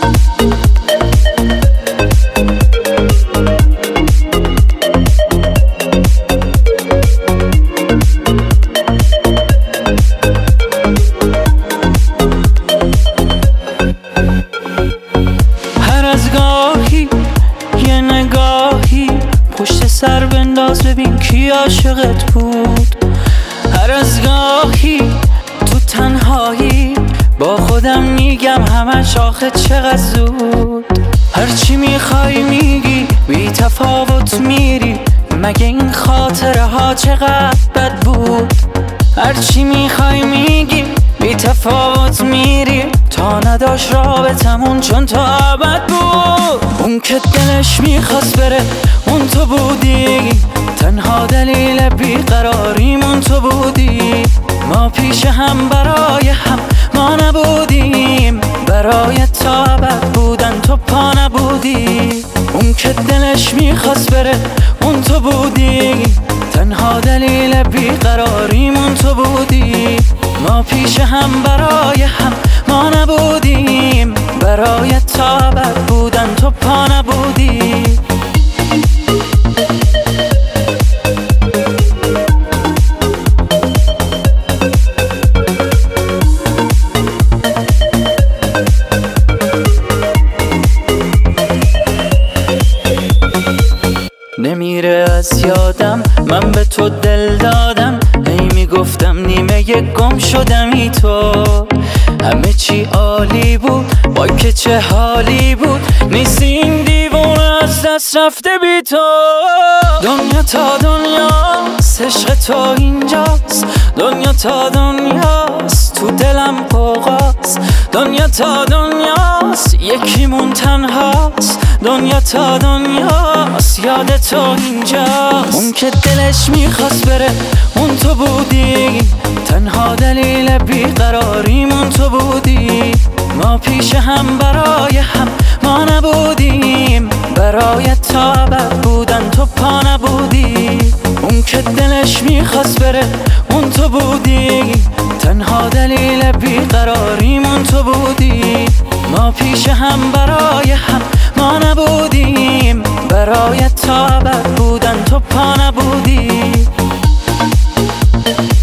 یه نگاهی پشت سر بنداز ببین کی عاشقت بود. هر از گاهی تو تنهایی با خودم میگم همش آخه چقدر زود. هرچی میخوای میگی بی تفاوت میری، مگه این خاطره ها چقدر بد بود. هرچی میخوای میگی بی تفاوت میری، تا نداشت رابطمون چون تا ابد بود. اون که دلش میخواست بره اون تو بودی، تنها دلیل بیقراریمون تو بودی. ما پیش هم برای هم ما نبودیم، برای تا ابد بودن تو پا نبودی. اون که دلش میخواست بره اون تو بودی، تنها دلیل بیقراریمون تو بودی. ما پیش هم برای هم ما نبودیم، برای تا ابد بودن تو پا نبودی. نمیره از یادم من به تو دل دادم، هی میگفتم نیمه گم شدمی تو. همه چی عالی بود وای که چه حالی بود، نیستی این دیوونه از دست رفته بی تو. دنیا تا دنیاست عشق تو اینجاست، دنیا تا دنیاست تو دلم پوقاست. دنیا تا دنیاست یکیمون تنهاست، دنیا تا دنیاست یاد تو اینجاست. اون که دلش میخواست بره اون تو بودی، تنها دلیل بیقراریمون تو بودی. ما پیش هم برای هم ما نبودیم، برای تا ابد بودن تو پا نبودی. اون که دلش میخواست بره اون تو بودی، تنها دلیل بیقراریمون تو بودی. ما پیش هم برای هم ما نبودیم، برای تا ابد بودن تو پا نبودی.